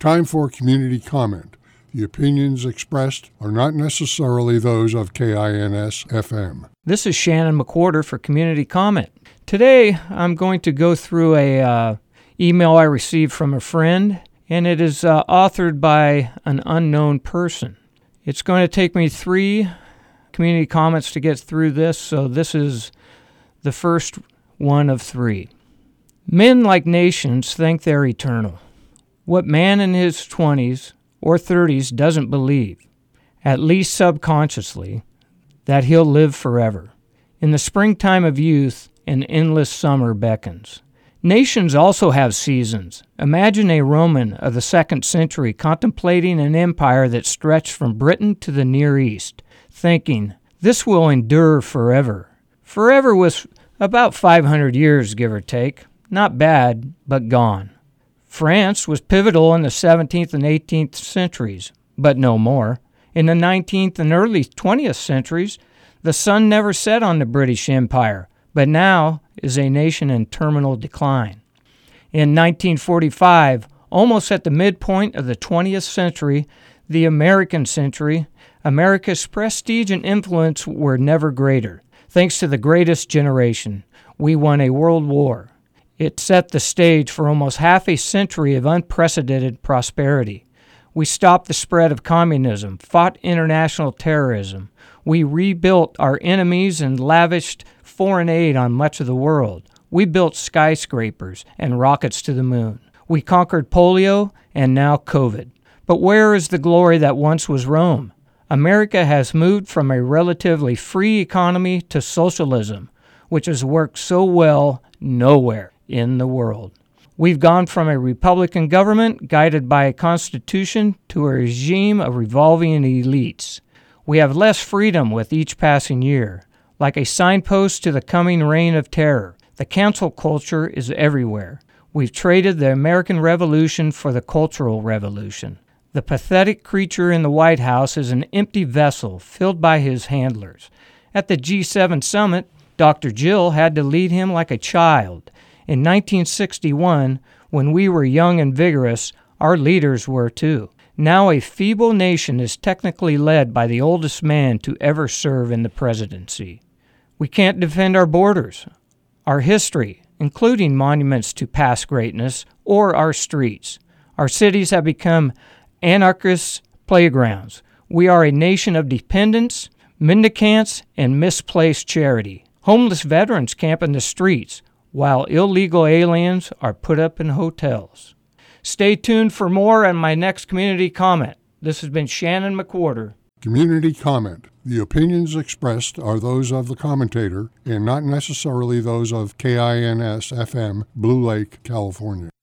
Time for community comment. The opinions expressed are not necessarily those of KINS-FM. This is Shannon McWhorter for Community Comment. Today, I'm going to go through a email I received from a friend, and it is authored by an unknown person. It's going to take me 3 community comments to get through this, so this is the first one of 3. Men, like nations, think they're eternal. What man in his 20s or 30s doesn't believe, at least subconsciously, that he'll live forever. In the springtime of youth, an endless summer beckons. Nations also have seasons. Imagine a Roman of the 2nd century contemplating an empire that stretched from Britain to the Near East, thinking, this will endure forever. Forever was about 500 years, give or take. Not bad, but gone. France was pivotal in the 17th and 18th centuries, but no more. In the 19th and early 20th centuries, the sun never set on the British Empire, but now is a nation in terminal decline. In 1945, almost at the midpoint of the 20th century, the American century, America's prestige and influence were never greater. Thanks to the greatest generation, we won a world war. It set the stage for almost half a century of unprecedented prosperity. We stopped the spread of communism, fought international terrorism. We rebuilt our enemies and lavished foreign aid on much of the world. We built skyscrapers and rockets to the moon. We conquered polio and now COVID. But where is the glory that once was Rome? America has moved from a relatively free economy to socialism, which has worked so well nowhere in the world. We've gone from a Republican government guided by a constitution to a regime of revolving elites. We have less freedom with each passing year. Like a signpost to the coming reign of terror, the cancel culture is everywhere. We've traded the American Revolution for the Cultural Revolution. The pathetic creature in the White House is an empty vessel filled by his handlers. At the G7 summit, Dr. Jill had to lead him like a child. In 1961, when we were young and vigorous, our leaders were too. Now a feeble nation is technically led by the oldest man to ever serve in the presidency. We can't defend our borders, our history, including monuments to past greatness, or our streets. Our cities have become anarchist playgrounds. We are a nation of dependents, mendicants, and misplaced charity. Homeless veterans camp in the streets, while illegal aliens are put up in hotels. Stay tuned for more on my next community comment. This has been Shannon McWhorter. Community comment. The opinions expressed are those of the commentator and not necessarily those of KINS-FM, Blue Lake, California.